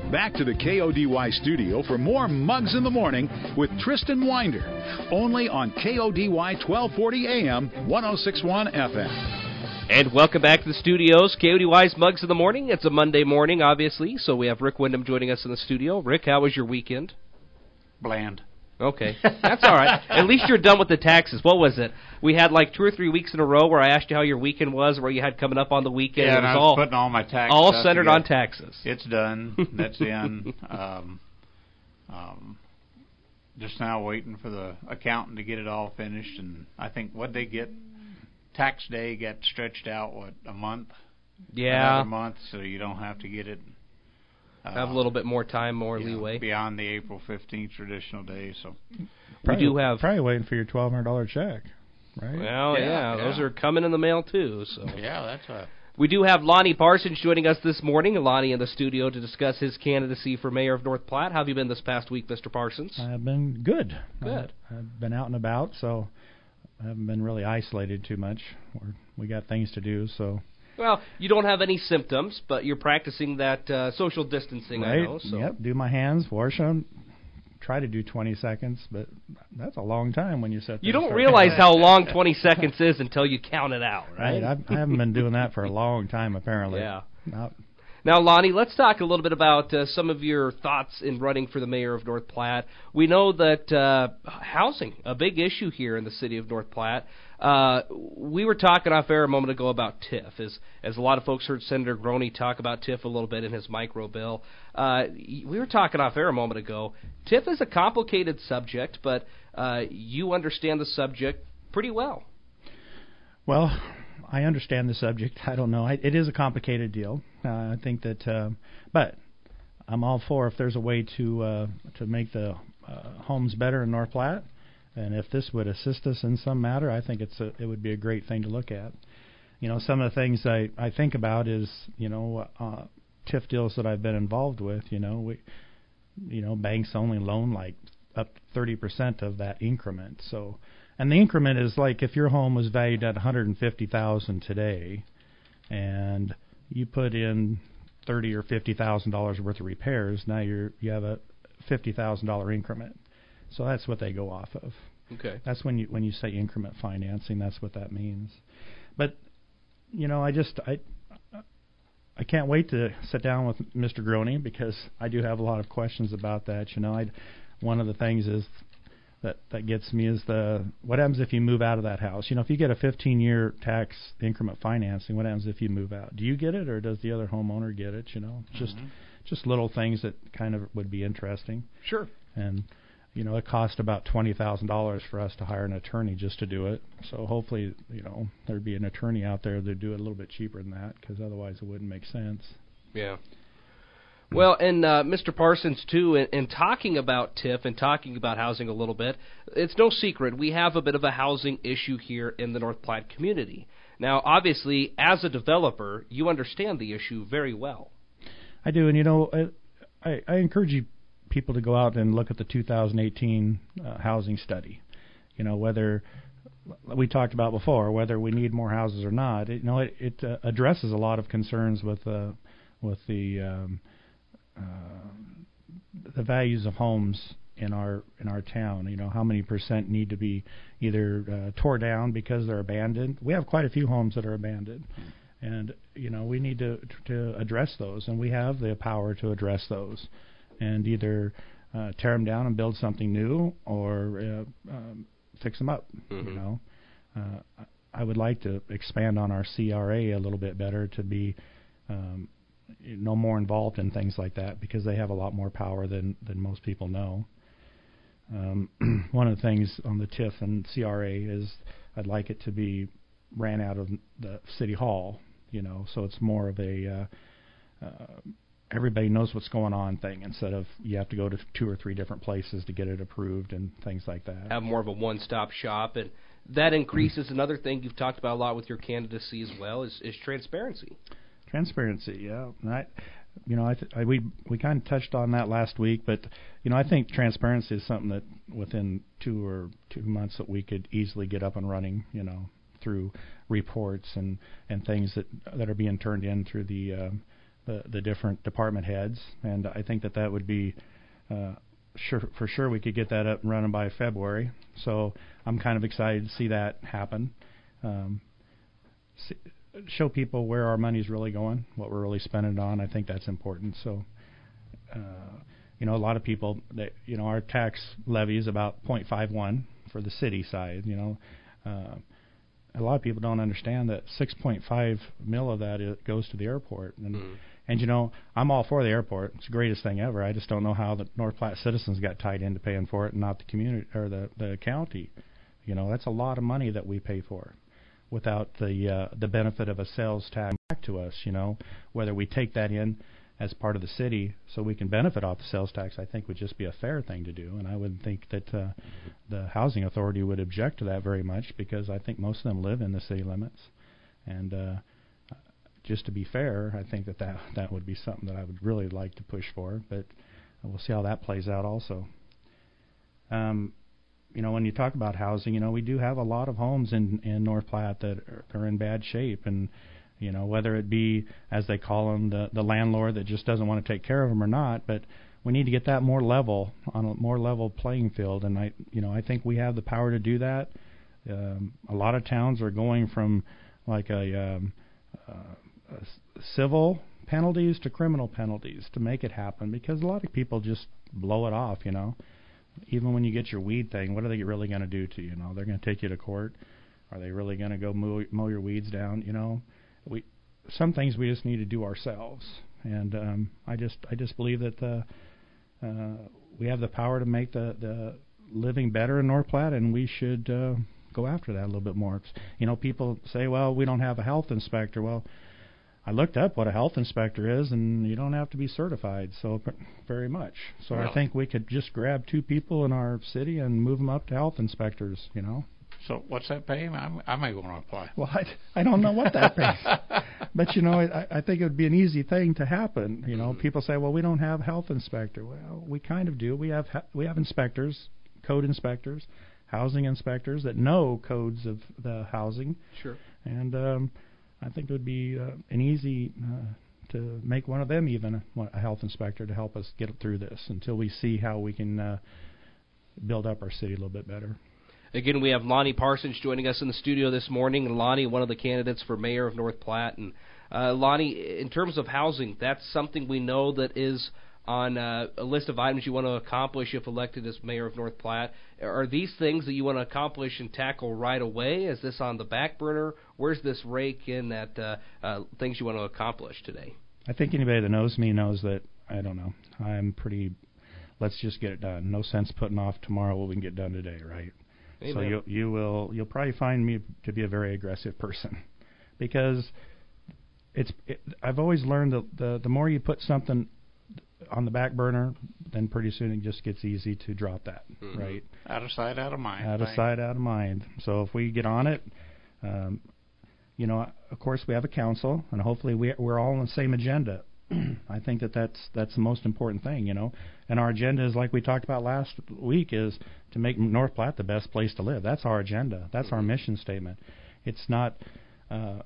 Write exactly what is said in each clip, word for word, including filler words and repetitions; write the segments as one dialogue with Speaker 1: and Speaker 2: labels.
Speaker 1: Back to the K O D Y studio for more Mugs in the Morning with Tristan Winder. Only on K O D Y twelve forty A M, one oh six point one F M.
Speaker 2: And welcome back to the studios, K O D Y's Mugs in the Morning. It's a Monday morning, obviously, so we have Rick Wyndham joining us in the studio. Rick, how was your weekend?
Speaker 3: Bland.
Speaker 2: Okay, that's all right. At least you're done with the taxes. What was it? We had like two or three weeks in a row where I asked you how your weekend was, where you had coming up on the weekend.
Speaker 3: Yeah,
Speaker 2: it
Speaker 3: and
Speaker 2: was
Speaker 3: I was
Speaker 2: all,
Speaker 3: putting all my tax
Speaker 2: all
Speaker 3: stuff
Speaker 2: centered
Speaker 3: together.
Speaker 2: on taxes.
Speaker 3: It's done. That's in. Um, um, just now waiting for the accountant to get it all finished, and I think what they get, tax day got stretched out, what, a month?
Speaker 2: Yeah.
Speaker 3: Another month, so you don't have to get it. Uh,
Speaker 2: Have a little bit more time, more
Speaker 3: you know,
Speaker 2: leeway.
Speaker 3: beyond the April fifteenth traditional day, so.
Speaker 4: Probably,
Speaker 2: we do have...
Speaker 4: Probably waiting for your twelve hundred dollars check, right?
Speaker 2: Well, yeah,
Speaker 3: Yeah,
Speaker 2: yeah, those
Speaker 3: yeah.
Speaker 2: are coming in the mail, too. So
Speaker 3: Yeah, that's a...
Speaker 2: we do have Lonnie Parsons joining us this morning. Lonnie in the studio to discuss his candidacy for mayor of North Platte. How have you been this past week, Mister Parsons?
Speaker 4: I've been good.
Speaker 2: Good.
Speaker 4: I, I've been out and about, so I haven't been really isolated too much. We're, we got things to do, so...
Speaker 2: Well, you don't have any symptoms, but you're practicing that uh, social distancing,
Speaker 4: right?
Speaker 2: I know. So.
Speaker 4: Yep, do my hands, wash them, try to do twenty seconds, but that's a long time when you sit there.
Speaker 2: You don't
Speaker 4: and start-
Speaker 2: realize how long twenty seconds is until you count it out, right?
Speaker 4: Right, I've, I haven't been doing that for a long time, apparently.
Speaker 2: Yeah.
Speaker 4: Not,
Speaker 2: Now, Lonnie, let's talk a little bit about uh, some of your thoughts in running for the mayor of North Platte. We know that uh, housing, a big issue here in the city of North Platte. Uh, we were talking off air a moment ago about T I F, as, as a lot of folks heard Senator Groney talk about T I F a little bit in his micro bill. Uh, we were talking off air a moment ago. T I F is a complicated subject, but uh, you understand the subject pretty well.
Speaker 4: well, I understand the subject. I don't know. I, it is a complicated deal. Uh, I think that, uh, but I'm all for if there's a way to uh, to make the uh, homes better in North Platte, and if this would assist us in some matter, I think it's a, it would be a great thing to look at. You know, some of the things I, I think about is, you know, uh, T I F deals that I've been involved with. You know, we, you know, banks only loan like up to thirty percent of that increment. So, and the increment is like if your home was valued at one hundred fifty thousand dollars today, and you put in thirty or fifty thousand dollars worth of repairs, now you're you have a fifty thousand dollar increment. So that's what they go off of.
Speaker 2: Okay.
Speaker 4: That's when you when you say increment financing, that's what that means. But you know, I just I I can't wait to sit down with Mister Groney because I do have a lot of questions about that. You know, I one of the things is that that gets me is the what happens if you move out of that house? You know, if you get a fifteen year tax increment financing, what happens if you move out? Do you get it, or does the other homeowner get it? You know, just
Speaker 3: Mm-hmm.
Speaker 4: just little things that kind of would be interesting.
Speaker 2: Sure.
Speaker 4: And you know, it cost about twenty thousand dollars for us to hire an attorney just to do it. So hopefully, you know, there'd be an attorney out there that'd do it a little bit cheaper than that, because otherwise it wouldn't make sense.
Speaker 2: Yeah. Well, and uh, Mister Parsons, too, in, in talking about T I F and talking about housing a little bit, it's no secret we have a bit of a housing issue here in the North Platte community. Now, obviously, as a developer, you understand the issue very well.
Speaker 4: I do, and you know, I, I, I encourage you people to go out and look at the two thousand eighteen uh, housing study. You know, whether we talked about before, whether we need more houses or not. It, you know, it, it uh, addresses a lot of concerns with uh, with the um, uh, the values of homes in our in our town. You know, how many percent need to be either uh, tore down because they're abandoned. We have quite a few homes that are abandoned, and you know, we need to to address those, and we have the power to address those. And either uh, tear them down and build something new, or uh, um, fix them up.
Speaker 2: Mm-hmm.
Speaker 4: You know, uh, I would like to expand on our C R A a little bit better to be um, no more involved in things like that, because they have a lot more power than than most people know. Um, one of the things on the T I F and C R A is I'd like it to be ran out of the city hall. You know, so it's more of a uh, uh, everybody knows what's going on thing, instead of you have to go to two or three different places to get it approved and things like that.
Speaker 2: Have more of a one-stop shop, and that increases another thing you've talked about a lot with your candidacy as well is, is transparency.
Speaker 4: Transparency, yeah. And I, you know, I, th- I we we kind of touched on that last week, but you know, I think transparency is something that within two or two months that we could easily get up and running. You know, through reports and, and things that that are being turned in through the uh, the, the different department heads, and I think that that would be uh, sure for sure we could get that up and running by February. So I'm kind of excited to see that happen. Um, see, show people where our money's really going, what we're really spending it on. I think that's important. So, uh, you know, a lot of people, they, you know, our tax levy is about zero point five one for the city side. You know, uh, a lot of people don't understand that six point five mil of that it goes to the airport. And, mm. and you know, I'm all for the airport. It's the greatest thing ever. I just don't know how the North Platte citizens got tied into paying for it and not the community or the, the county. You know, that's a lot of money that we pay for without the uh, the benefit of a sales tax back to us. You know, whether we take that in as part of the city so we can benefit off the sales tax, I think would just be a fair thing to do. And I wouldn't think that uh, the housing authority would object to that very much, because I think most of them live in the city limits. And uh, just to be fair, I think that, that that would be something that I would really like to push for, but we'll see how that plays out also. Um, you know, when you talk about housing, you know, we do have a lot of homes in, in North Platte that are, are in bad shape, and you know, whether it be, as they call them, the, the landlord that just doesn't want to take care of them or not, but we need to get that more level, on a more level playing field, and I, you know, I think we have the power to do that. Um, a lot of towns are going from like a, um, uh, a civil penalties to criminal penalties to make it happen, because a lot of people just blow it off, you know. Even when you get your weed thing, what are they really going to do to you? You know, they're going to take you to court. Are they really going to go mow, mow your weeds down? You know. We, some things we just need to do ourselves, and um, I just I just believe that the, uh, we have the power to make the, the living better in North Platte, and we should uh, go after that a little bit more. You know, people say, well, we don't have a health inspector. Well, I looked up what a health inspector is, and you don't have to be certified so very much. So really? I think we could just grab two people in our city and move them up to health inspectors, you know.
Speaker 3: So what's that pay? I, I may want to apply.
Speaker 4: Well, I, I don't know what that pays. But, you know, I, I think it would be an easy thing to happen. You know, mm-hmm. People say, well, we don't have health inspector. Well, we kind of do. We have we have inspectors, code inspectors, housing inspectors that know codes of the housing.
Speaker 2: Sure.
Speaker 4: And um, I think it would be uh, an easy uh, to make one of them even a, a health inspector to help us get through this until we see how we can uh, build up our city a little bit better.
Speaker 2: Again, we have Lonnie Parsons joining us in the studio this morning. And Lonnie, one of the candidates for mayor of North Platte. And uh, Lonnie, in terms of housing, that's something we know that is on uh, a list of items you want to accomplish if elected as mayor of North Platte. Are these things that you want to accomplish and tackle right away? Is this on the back burner? Where's this rake in that uh, uh, things you want to accomplish today?
Speaker 4: I think anybody that knows me knows that, I don't know, I'm pretty, let's just get it done. No sense putting off tomorrow what we can get done today, right? Amen. So you you will you'll probably find me to be a very aggressive person, because it's it, I've always learned that the the more you put something on the back burner, then pretty soon it just gets easy to drop that, mm-hmm. right?
Speaker 3: Out of sight, out of mind.
Speaker 4: Out of sight, out of mind. So if we get on it, um, you know, of course we have a council, and hopefully we we're all on the same agenda. I think that that's that's the most important thing, you know. And our agenda is, like we talked about last week, is to make North Platte the best place to live. That's our agenda. That's mm-hmm. our mission statement. It's not. Uh,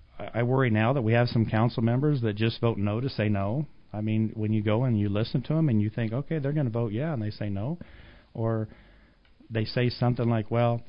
Speaker 4: I worry now that we have some council members that just vote no to say no. I mean, when you go and you listen to them and you think, okay, they're going to vote yeah, and they say no, or they say something like, well,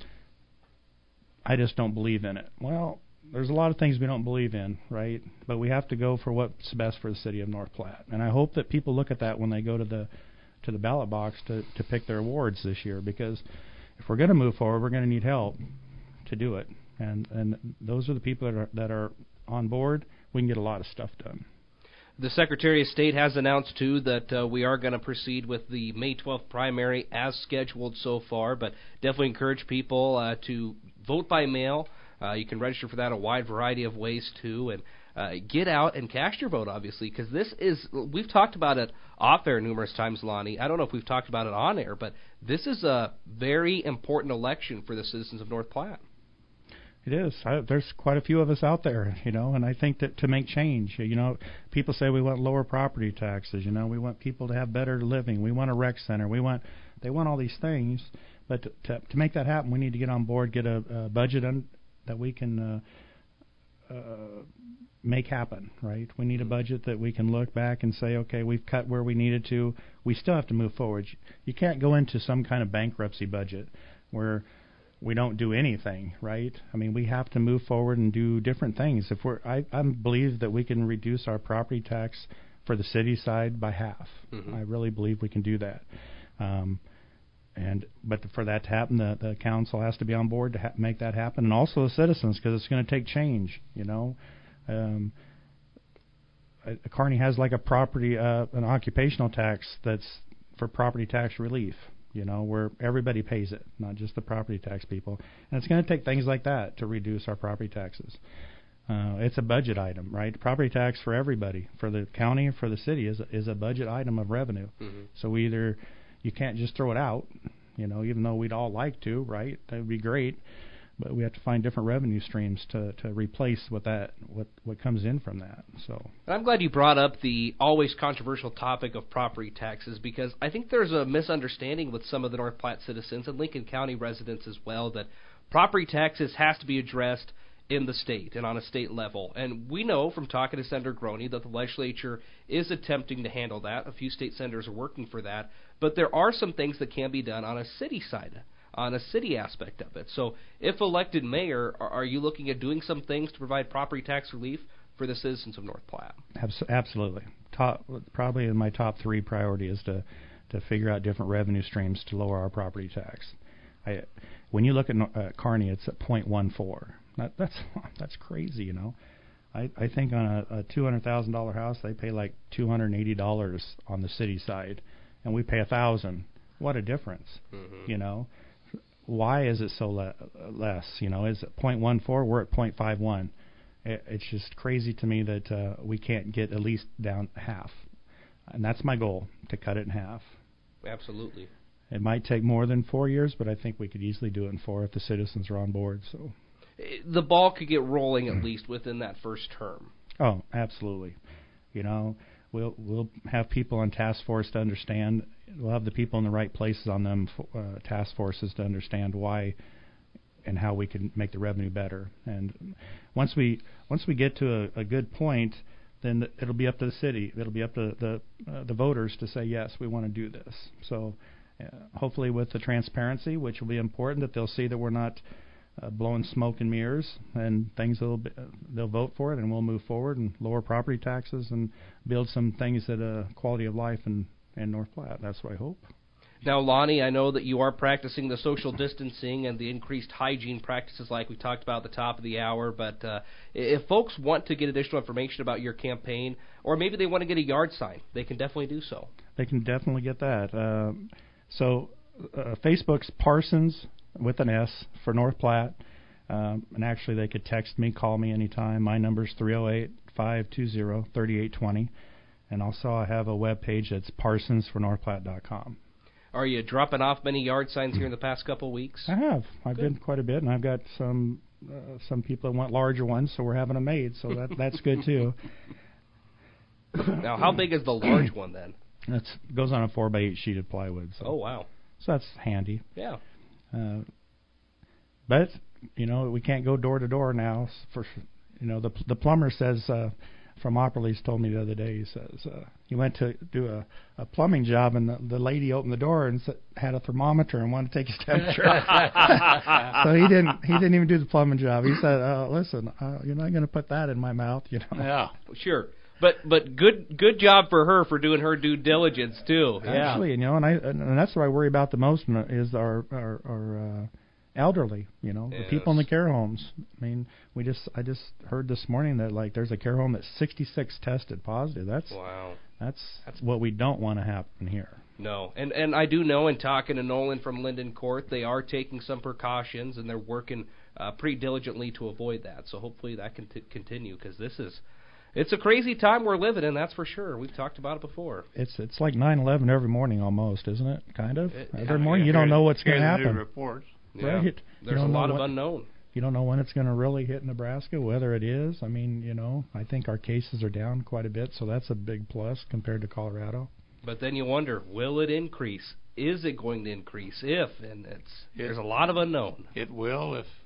Speaker 4: I just don't believe in it. Well, there's a lot of things we don't believe in, right? But we have to go for what's best for the city of North Platte. And I hope that people look at that when they go to the to the ballot box to, to pick their wards this year, because if we're going to move forward, we're going to need help to do it. And and those are the people that are that are on board. We can get a lot of stuff done.
Speaker 2: The Secretary of State has announced, too, that uh, we are going to proceed with the May twelfth primary as scheduled so far, but definitely encourage people uh, to vote by mail. Uh, you can register for that a wide variety of ways, too, and uh, get out and cast your vote, obviously, because this is, we've talked about it off-air numerous times, Lonnie. I don't know if we've talked about it on-air, but this is a very important election for the citizens of North Platte.
Speaker 4: It is. I, there's quite a few of us out there, you know, and I think that to make change, you know, people say we want lower property taxes, you know, we want people to have better living, we want a rec center, we want, they want all these things, but to, to, to make that happen, we need to get on board, get a, a budget un, that we can uh, uh, make happen, right? We need a budget that we can look back and say, okay, we've cut where we needed to. We still have to move forward. You can't go into some kind of bankruptcy budget where we don't do anything, right? I mean, we have to move forward and do different things. If we're, I, I believe that we can reduce our property tax for the city side by half. Mm-hmm. I really believe we can do that. Um, and but for that to happen, the, the council has to be on board to ha- make that happen, and also the citizens, because it's going to take change. You know, um, uh, Kearney has like a property, uh, an occupational tax that's for property tax relief. You know, where everybody pays it, not just the property tax people. And it's going to take things like that to reduce our property taxes. Uh, it's a budget item, right? Property tax for everybody, for the county and for the city, is is a budget item of revenue. Mm-hmm. So we either, you can't just throw it out, you know, even though we'd all like to, right? That would be great. But we have to find different revenue streams to, to replace what that what, what comes in from that. So
Speaker 2: and I'm glad you brought up the always controversial topic of property taxes, because I think there's a misunderstanding with some of the North Platte citizens and Lincoln County residents as well that property taxes has to be addressed in the state and on a state level. And we know from talking to Senator Groney that the legislature is attempting to handle that. A few state senators are working for that. But there are some things that can be done on a city side, on a city aspect of it. So if elected mayor, are, are you looking at doing some things to provide property tax relief for the citizens of North Platte?
Speaker 4: Absolutely. Top, probably in my top three priority is to, to figure out different revenue streams to lower our property tax. I, when you look at uh, Kearney, it's at zero point one four. That, that's that's crazy, you know. I, I think on a, a two hundred thousand dollars house, they pay like two hundred eighty dollars on the city side, and we pay one thousand dollars. What a difference, mm-hmm. you know. Why is it so le- less? You know, is it zero point one four? We're at zero point five one. It, it's just crazy to me that uh, we can't get at least down half. And that's my goal, to cut it in half.
Speaker 2: Absolutely.
Speaker 4: It might take more than four years, but I think we could easily do it in four if the citizens are on board. So
Speaker 2: the ball could get rolling at least within that first term.
Speaker 4: Oh, absolutely. You know, we'll we'll have people on task force to understand. We'll have the people in the right places on them uh, task forces to understand why and how we can make the revenue better. And once we once we get to a, a good point, then it'll be up to the city. It'll be up to the uh, the voters to say yes, we want to do this. So uh, hopefully, with the transparency, which will be important, that they'll see that we're not uh, blowing smoke and mirrors, and things will be, uh, they'll vote for it, and we'll move forward and lower property taxes and build some things that uh, quality of life in, in North Platte. That's what I hope.
Speaker 2: Now, Lonnie, I know that you are practicing the social distancing and the increased hygiene practices like we talked about at the top of the hour, but uh, if folks want to get additional information about your campaign, or maybe they want to get a yard sign, they can definitely do so.
Speaker 4: They can definitely get that. Uh, so uh, Facebook's Parsons with an S for North Platte, um, and actually they could text me, call me anytime. My number's three oh eight, five two zero, three eight two zero, and also I have a web page that's parsons for north platte dot com.
Speaker 2: Are you dropping off many yard signs here in the past couple of weeks?
Speaker 4: I have. I've
Speaker 2: good.
Speaker 4: been quite a bit, and I've got some uh, some people that want larger ones, so we're having them made. So that that's good too.
Speaker 2: Now, how big is the large one then?
Speaker 4: It goes on a four by eight sheet of plywood. So.
Speaker 2: Oh wow!
Speaker 4: So that's handy.
Speaker 2: Yeah.
Speaker 4: Uh, but you know, we can't go door to door now. For you know, the the plumber says. Uh, From Opperly's told me the other day, he says uh, he went to do a, a plumbing job, and the, the lady opened the door and s- had a thermometer and wanted to take his temperature. So he didn't he didn't even do the plumbing job. He said, uh, "Listen, uh, you're not going to put that in my mouth, you know."
Speaker 3: Yeah,
Speaker 2: sure, but but good good job for her for doing her due diligence too.
Speaker 4: Actually,
Speaker 2: yeah.
Speaker 4: you know, and I and that's what I worry about the most is our our, our uh, elderly, you know,
Speaker 2: yes.
Speaker 4: the people in the care homes. I mean, we just I just heard this morning that like there's a care home that's sixty-six tested positive. That's
Speaker 2: wow.
Speaker 4: That's that's what we don't want to happen here.
Speaker 2: No, and and I do know in talking to Nolan from Linden Court, they are taking some precautions and they're working uh, pretty diligently to avoid that. So hopefully that can t- continue because this is it's a crazy time we're living in. That's for sure. We've talked about it before.
Speaker 4: It's it's like nine eleven every morning almost, isn't it? Kind of
Speaker 2: it,
Speaker 4: every
Speaker 2: yeah,
Speaker 4: morning you don't know what's going to happen.
Speaker 3: Reports.
Speaker 2: Yeah.
Speaker 4: Right?
Speaker 2: There's a lot of when, unknown.
Speaker 4: You don't know when it's going to really hit Nebraska, whether it is. I mean, you know, I think our cases are down quite a bit, so that's a big plus compared to Colorado.
Speaker 2: But then you wonder, will it increase? Is it going to increase? If, and it's it, there's a lot of unknown.
Speaker 3: It will if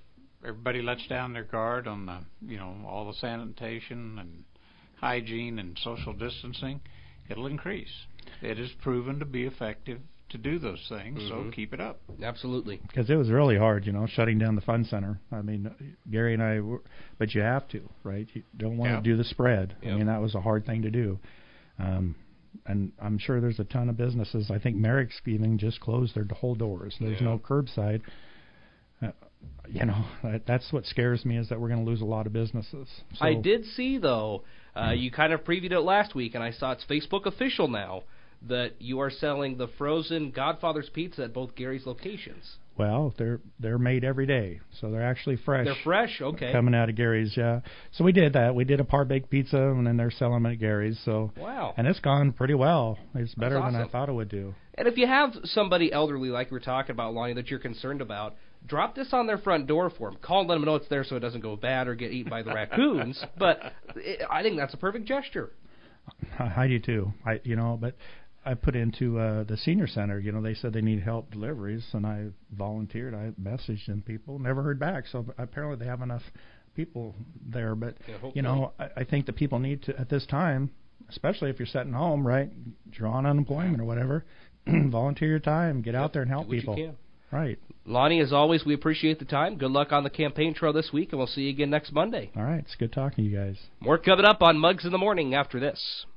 Speaker 3: everybody lets down their guard on the, you know, all the sanitation and hygiene and social distancing, it'll increase. It is proven to be effective to do those things, mm-hmm. so keep it up.
Speaker 2: Absolutely.
Speaker 4: Because it was really hard, you know, shutting down the fun center. I mean, Gary and I, were, but you have to, right? You don't want
Speaker 3: yep.
Speaker 4: to do the spread.
Speaker 2: Yep.
Speaker 4: I mean, that was a hard thing to do. Um, and I'm sure there's a ton of businesses. I think Merrick's even just closed their whole doors. There's
Speaker 2: yeah.
Speaker 4: no curbside. Uh, you know, that, that's what scares me, is that we're going to lose a lot of businesses. So,
Speaker 2: I did see, though, uh, you kind of previewed it last week, and I saw it's Facebook official now, that you are selling the frozen Godfather's Pizza at both Gary's locations.
Speaker 4: Well, they're they're made every day, so they're actually fresh.
Speaker 2: They're fresh, okay.
Speaker 4: Coming out of Gary's, yeah. So we did that. We did a par-baked pizza, and then they're selling them at Gary's. So
Speaker 2: wow.
Speaker 4: And it's gone pretty well. It's better
Speaker 2: That's awesome.
Speaker 4: than I thought it would do.
Speaker 2: And if you have somebody elderly, like we were talking about, Lonnie, that you're concerned about, drop this on their front door for them. Call and let them know it's there so it doesn't go bad or get eaten by the raccoons. But it, I think that's a perfect gesture.
Speaker 4: I do too. I, you know, but I put into uh, the senior center. You know, they said they need help deliveries, and I volunteered. I messaged them people, never heard back. So apparently they have enough people there. But
Speaker 2: yeah,
Speaker 4: you know, I, I think that people need to, at this time, especially if you're sitting home, right, you're on unemployment or whatever, volunteer your time, get
Speaker 2: yep.
Speaker 4: out there and help
Speaker 2: Do what
Speaker 4: people.
Speaker 2: You can.
Speaker 4: Right.
Speaker 2: Lonnie, as always, we appreciate the time. Good luck on the campaign trail this week, and we'll see you again next Monday.
Speaker 4: All right. It's good talking to you guys.
Speaker 2: More coming up on Mugs in the Morning after this.